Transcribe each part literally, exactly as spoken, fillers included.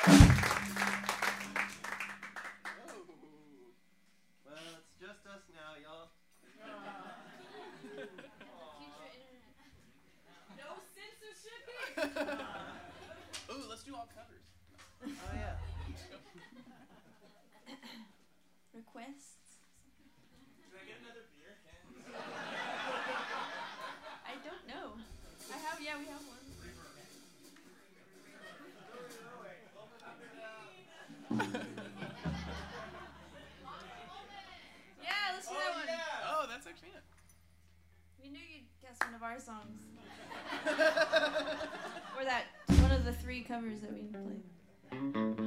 Ooh, let's do all covers. Oh yeah. Requests? Can I get another beer? I don't know. I have, yeah, we have one. Yeah, let's do Oh, that one. yeah. Oh, that's actually it. We knew you'd guess one of our songs. Or that, one of the three covers that we played.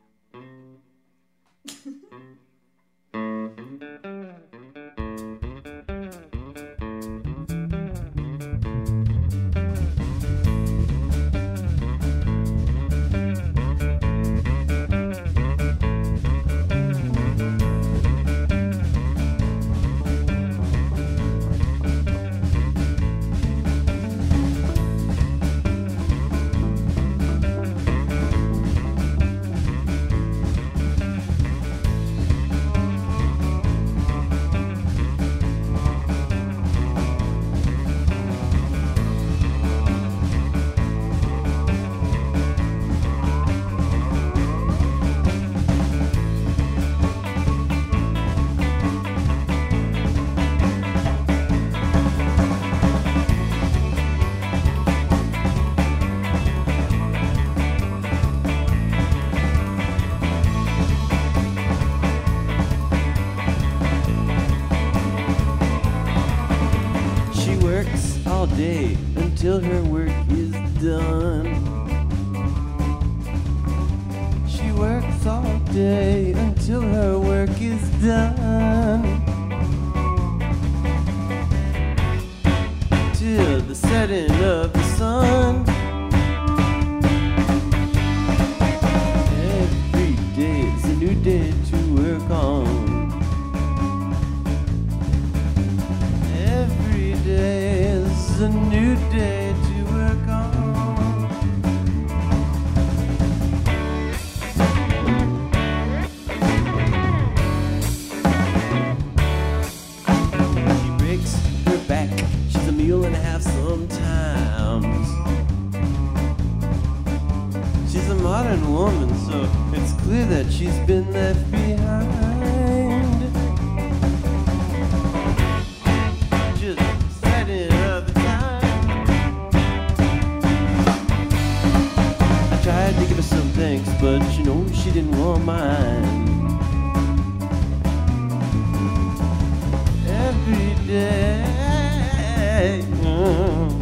Day until her work is done. She works all day until her work is done. Till the setting of the sun. Every day is a new day to work on. Every day is a new day to work on. She breaks her back, she's a mule and a half sometimes. She's a modern woman, so it's clear that she's been left behind. Just setting up the time. I tried to give her some thanks, but you know she didn't want mine. Every day. Mm.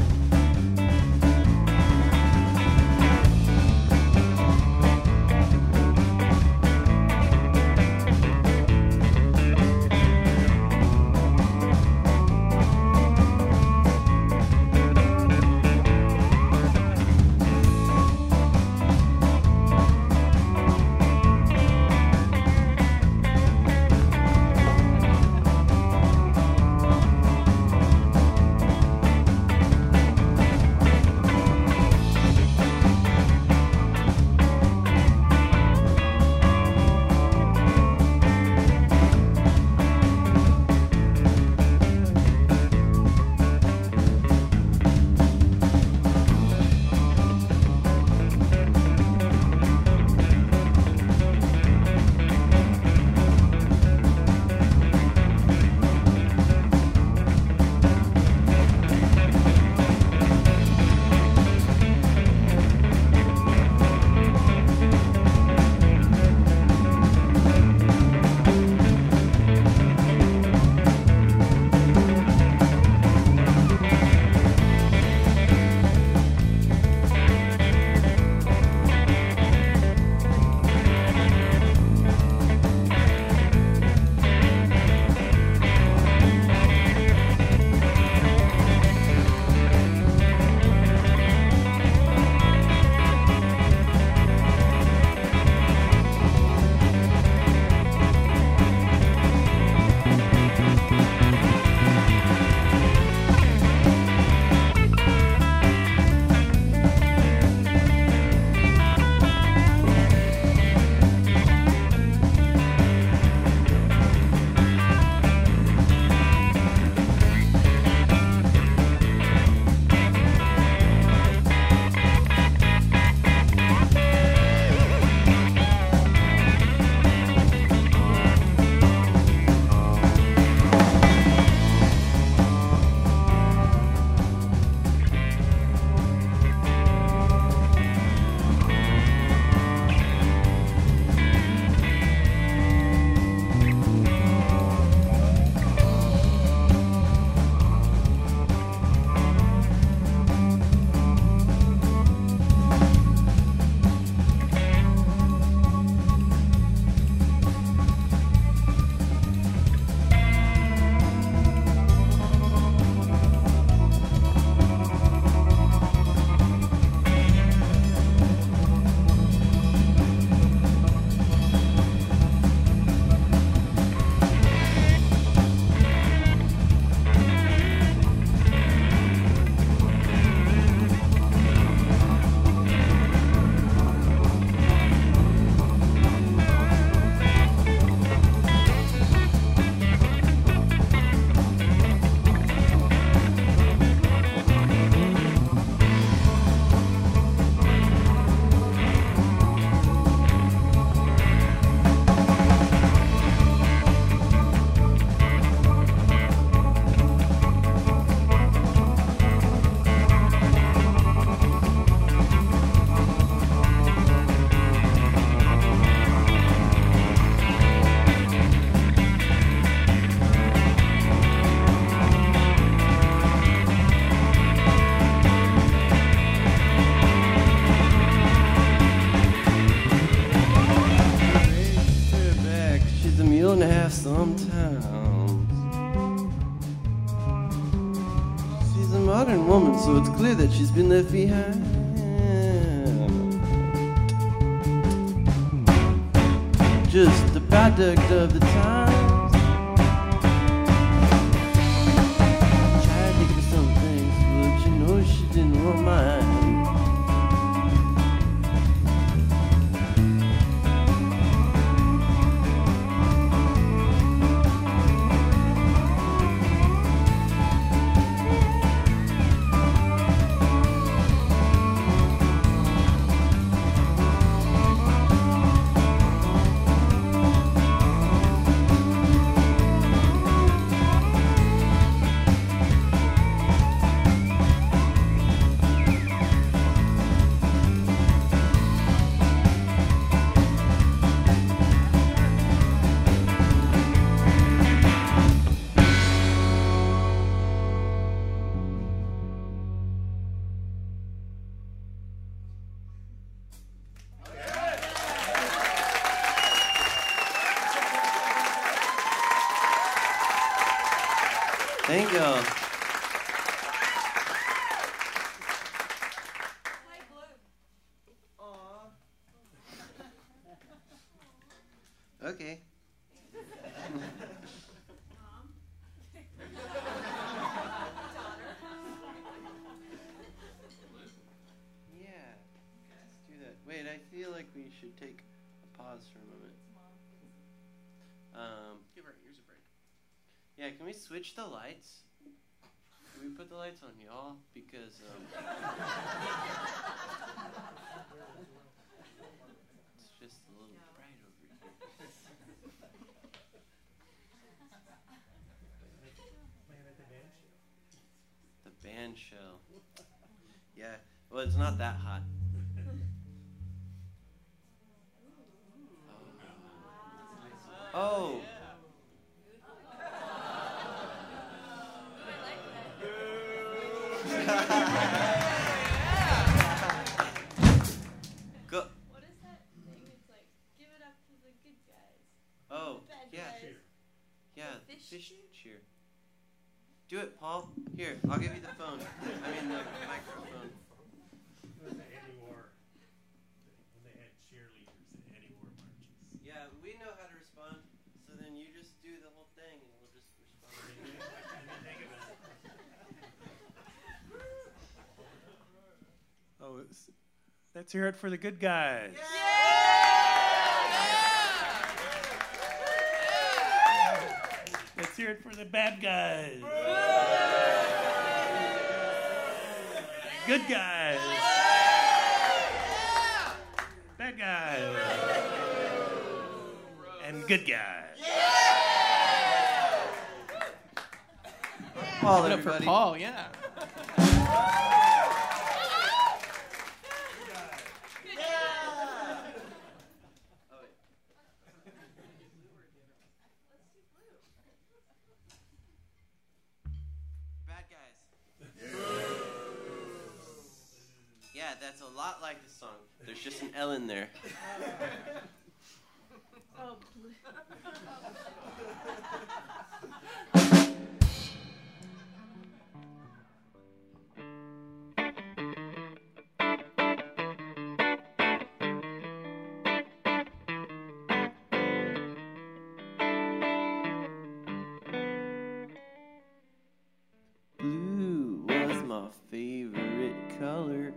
sometimes. She's a modern woman, so it's clear that she's been left behind. Just a product of the times. Tried to give her some things, but you know she didn't want mine. Thank y'all. Okay. Yeah, let's do that. Wait, I feel like we should take a pause for a moment. Um, Give our ears a break. yeah, can we switch the lights? Can we put the lights on y'all? Because, um, it's just a little bright over here. The band shell. Yeah, well, it's not that hot. Oh. Go. What is that thing? It's like, give it up to the good guys. Oh, Bad yeah. guys. Yeah, Fish fish cheer? cheer. Do it, Paul. Here, I'll give you the phone. I mean, the microphone. When they had war, when they had cheerleaders and anti-war marches. Yeah, we know how to respond. So then you just do the whole thing, and we'll just respond. Oh, it's, let's hear it for the good guys. Let's hear it for the bad guys. Good guys. Bad guys. And good guys. Paul, Give it up for everybody. Paul, yeah. Oh, wait. Bad guys. Yeah, that's a lot like the song. There's just an L in there. Oh, blue. Blue was my favorite color.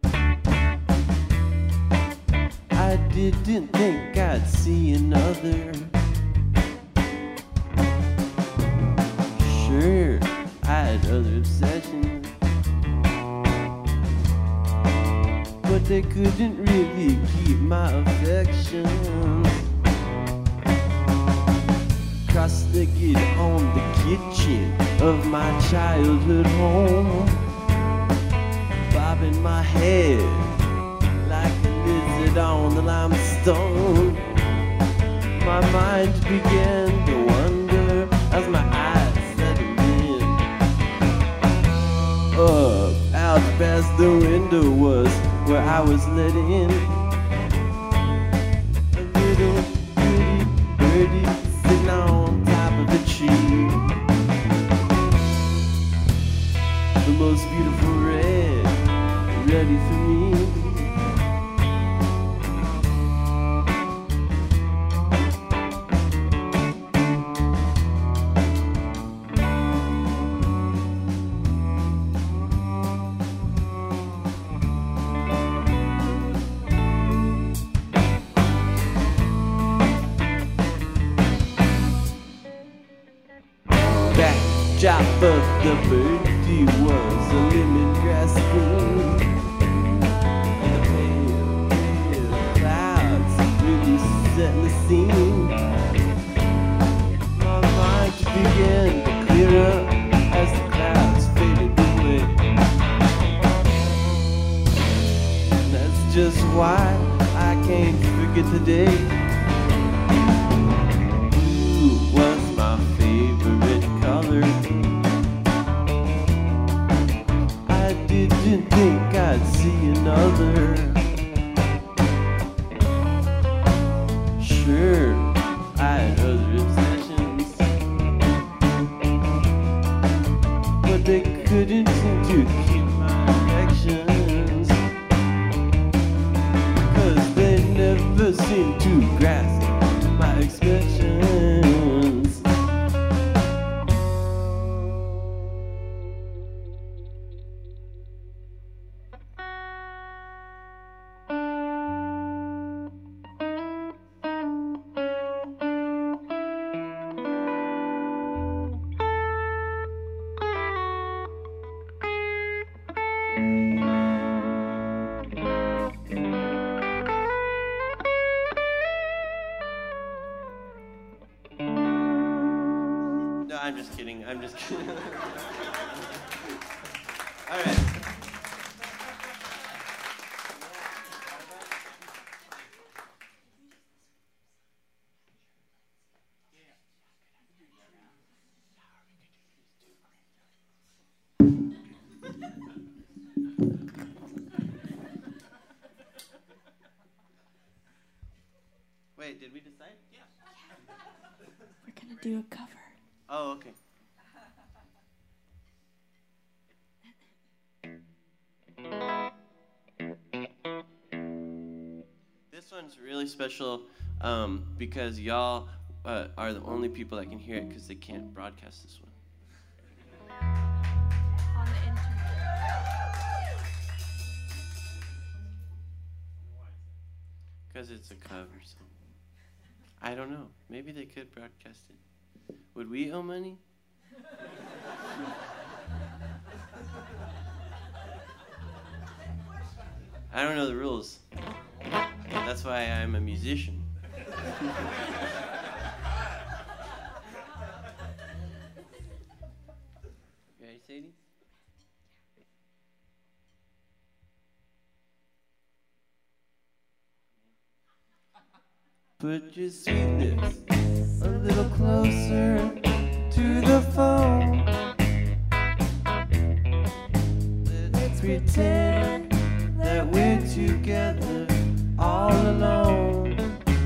I didn't think I'd see another. Sure, I had other obsessions, but they couldn't really keep my affections. Cross-legged on the kitchen of my childhood home, bobbing my head like a lizard on the limestone. My mind began to wander as my eyes settled in. Up, out past the window was where I was let in. A little pretty birdie sitting on top see the most beautiful red ready for me. Backdrop of the birthday was a lemongrass green. The pale, pale clouds really setting the scene. My mind began to clear up as the clouds faded away. That's just why I can't forget the day. Blue was my favorite color. I didn't think I'd see another. Sure, I had other obsessions, but they couldn't seem to keep my affections, 'cause they never seemed to grasp my expressions. No, I'm just kidding. I'm just kidding. All right. Wait, did we decide? Yeah. We're gonna do a cover. Oh, okay. This one's really special um, because y'all uh, are the only people that can hear it because they can't broadcast this one. On the internet. Because it's a cover song. I don't know. Maybe they could broadcast it. Would we owe money? I don't know the rules. That's why I'm a musician. Ready, Sadie? Put your sweet lips a little closer to the phone. Let's pretend that we're together all alone.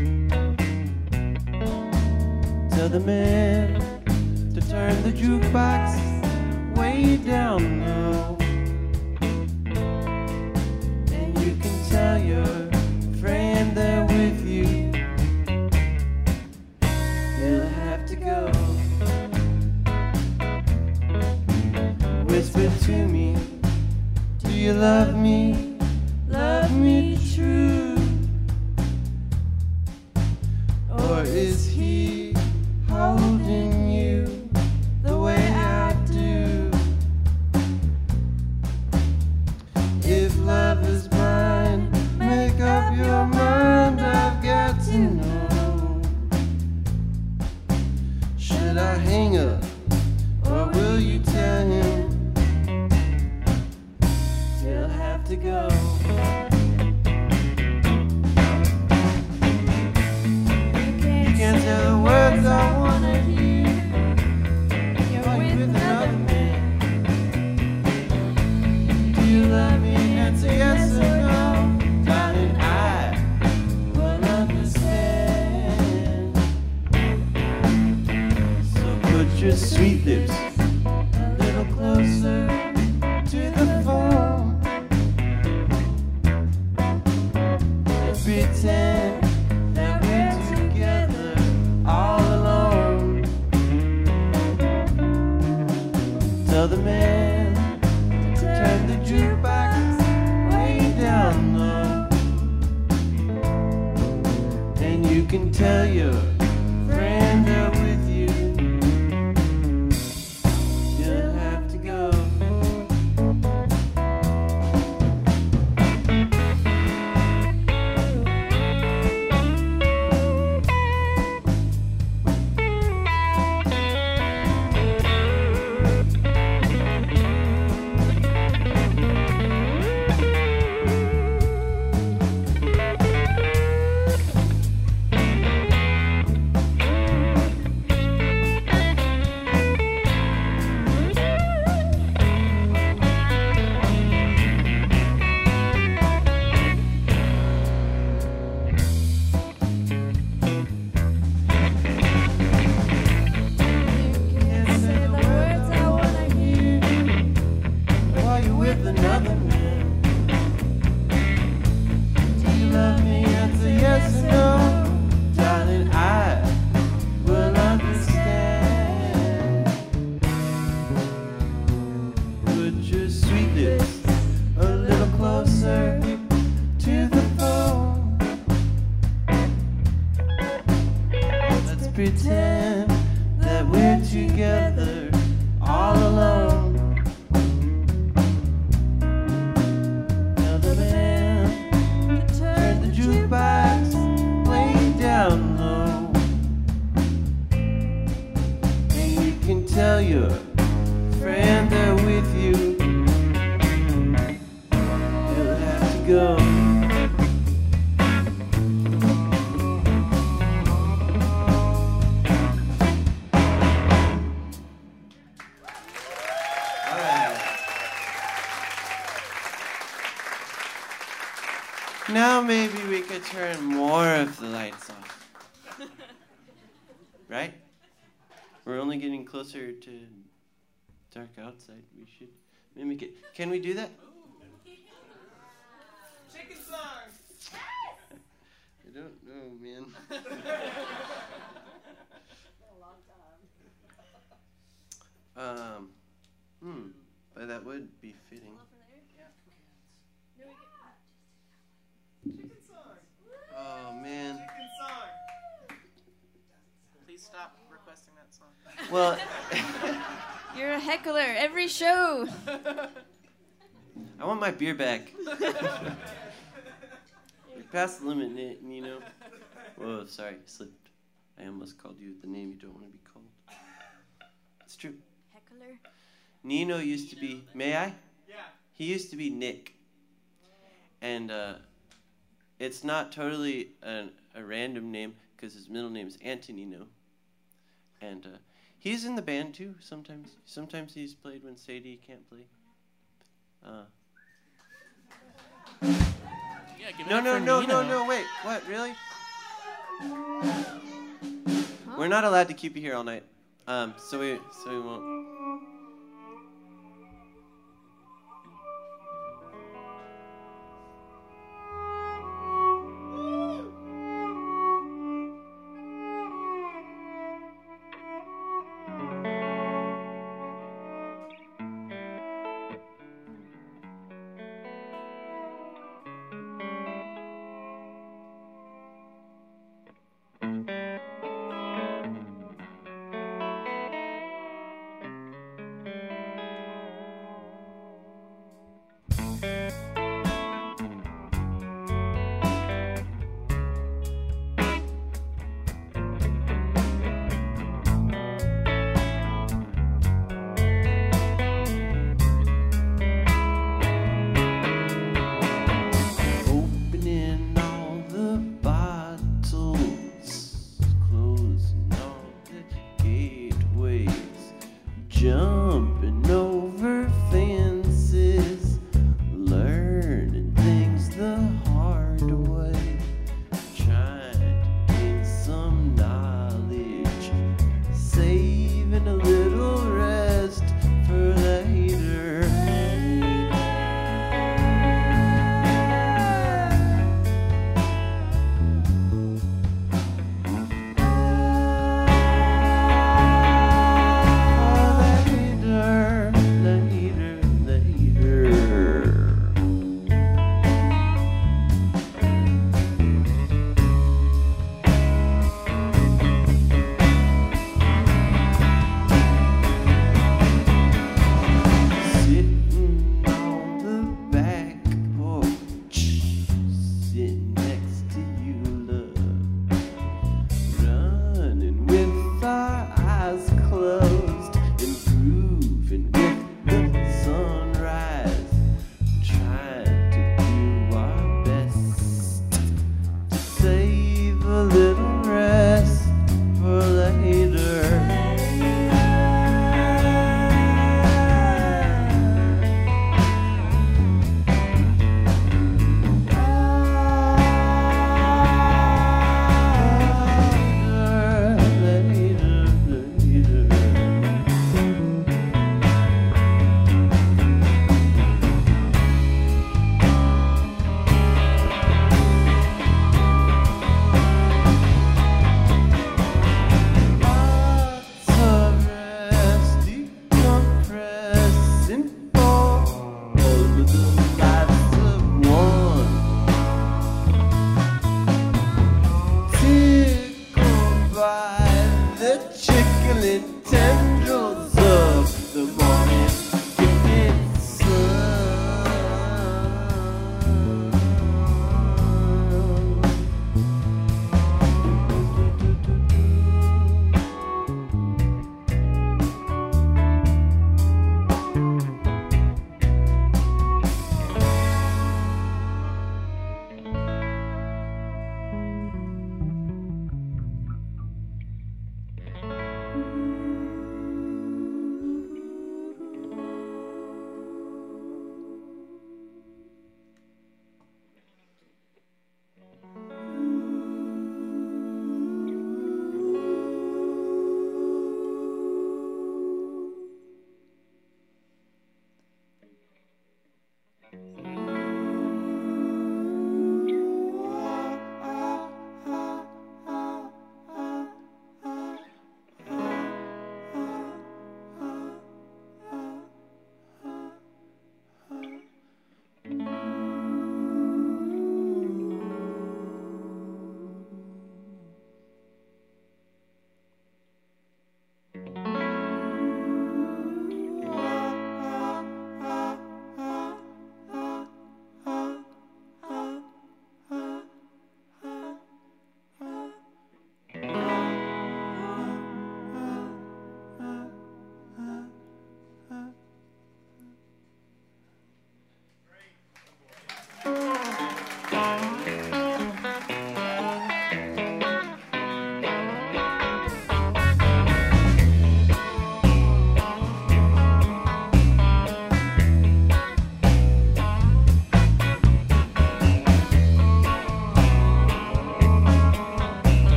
Tell the man to turn the jukebox way down low. And you can tell your friend they're with you. You'll have to go. Whisper to me, do you love me? Love me true? Or is he holding you the way I do? If love is blind, make up your mind, I've got to know. Should I hang up, or will you tell him? You'll have to go. You can't tell the words I wanna hear. You're with another man. Do you love me? Answer yes or no. Darling, I will understand. So put lips a little closer to the phone. Let's pretend that we're together all alone. Tell the man to turn the jukebox way down low. And you can tell your friend they're with you. You'll have to go. Can't say the words I wanna hear while you're with another man. Do you love me? Answer yes or no, darling. I will understand. Put your sweet lips a little closer to the phone. Let's pretend that we're together all alone. Tell the man to turn the jukebox way down low. And you can tell your friend they're with you. You'll have to go. Now maybe we could turn more of the lights off. Right? We're only getting closer to dark outside. We should mimic it. Can we do that? Chicken song. I don't know, man. um, hmm. But that would be fitting. Chicken song. Oh, man. Chicken song. Please stop requesting that song. Well, You're a heckler every show. I want my beer back. You're past the limit, Ni- Nino. Whoa, sorry, slipped. I almost called you the name you don't want to be called. It's true. Heckler. Nino used to be, may I? Yeah. He used to be Nick. And uh, it's not totally an, a random name because his middle name is Antonino. And uh, he's in the band too sometimes. Sometimes he's played when Sadie can't play. Uh, Yeah, give it no, up no, for no, Nino. no, no, wait. What, really? We're not allowed to keep you here all night. Um, so we, so we won't.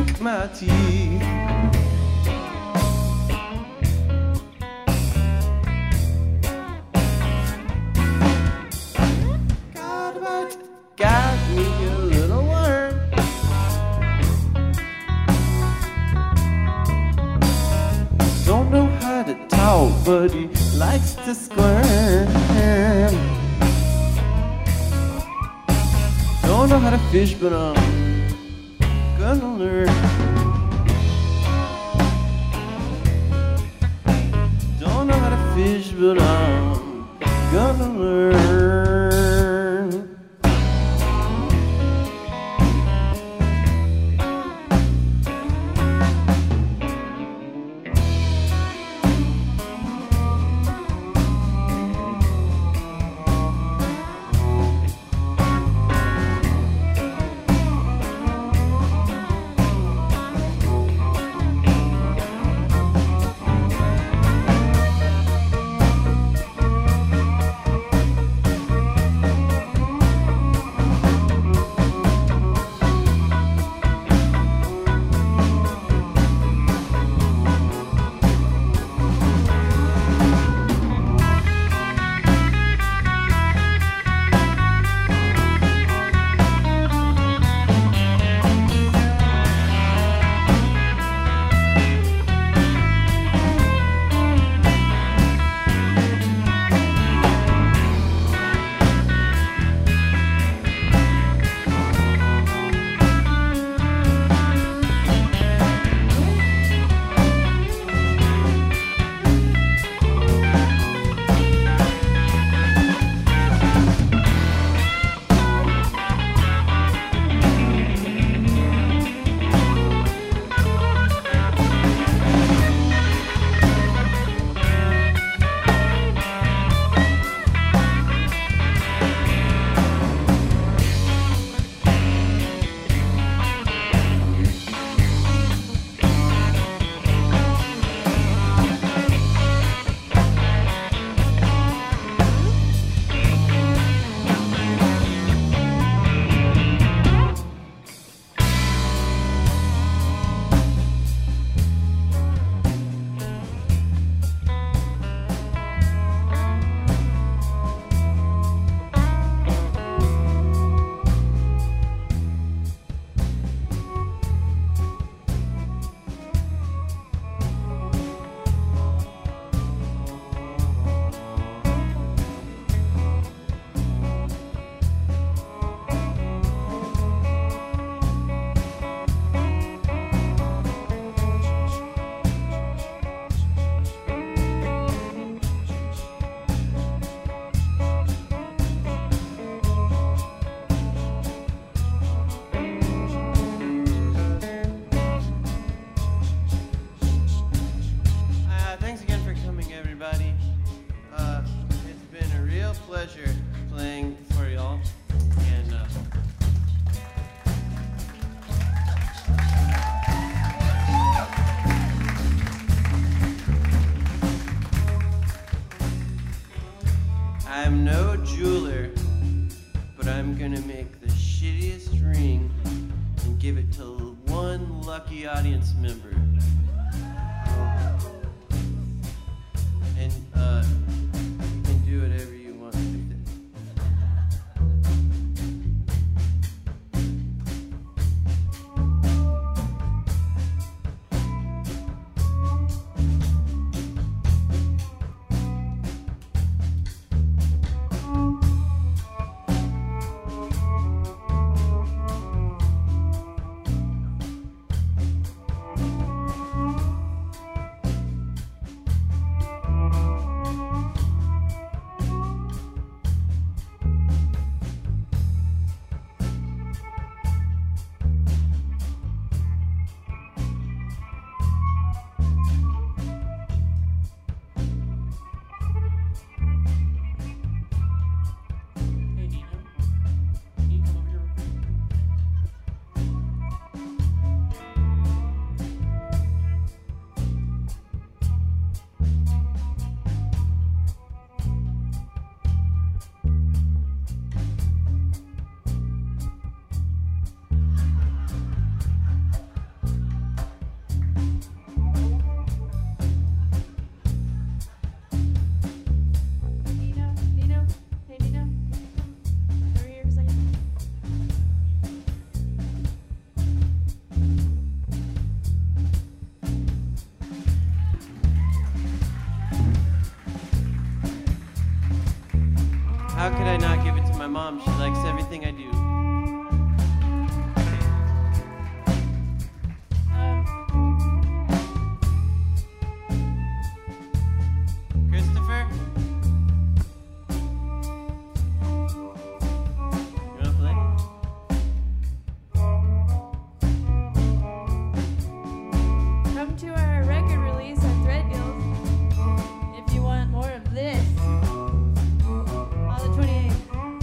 sink my teeth. God about got me a little worm. Don't know how to talk, but he likes to squirm. Don't know how to fish, but I'm gonna learn. Don't know how to fish, but I'm gonna learn. Pleasure playing for y'all, and uh, I'm no jeweler, but I'm gonna make the shittiest ring and give it to one lucky audience member. And uh, you can do whatever you want with it. How could I not give it to my mom? She likes everything I do. Christopher? You wanna play? Come to our record release at Threadgills if you want more of this. On the twenty-eighth.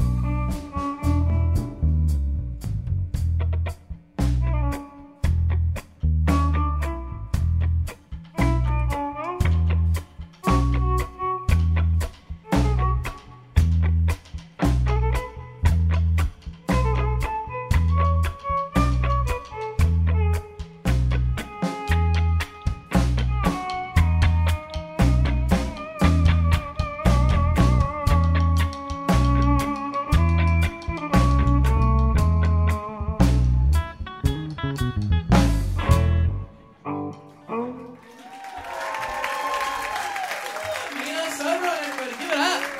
Mina Sobro, everybody, give it up.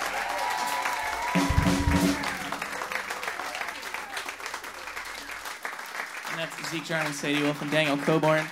And that's Zeke Jarman, Sadie Wolf, and Daniel Coburn.